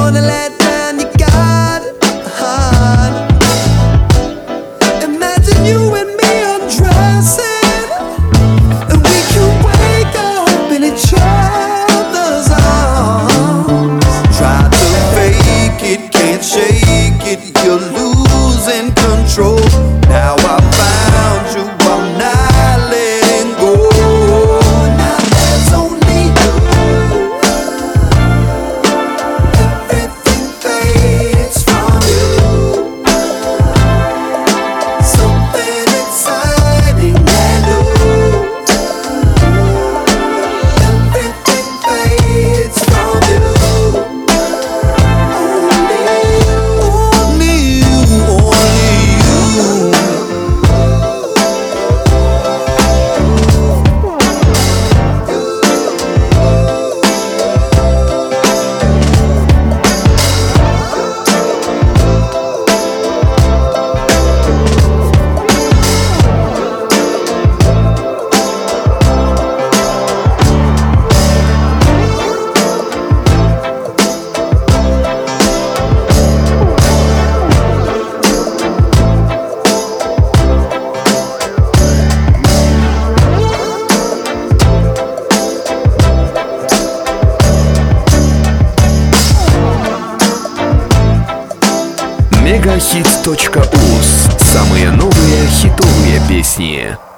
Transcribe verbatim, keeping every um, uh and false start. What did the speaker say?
wanna let down your guard. Imagine you and me undressing, and we can wake up in each other's arms. Try to fake it, can't shake it, you're losing control. Now I found you, I'm not letting go. Now there's only you. Everything fades from you. Something exciting and new. Everything fades from you. Only you, only you, only you. мегахит точка уз. Самые новые хитовые песни.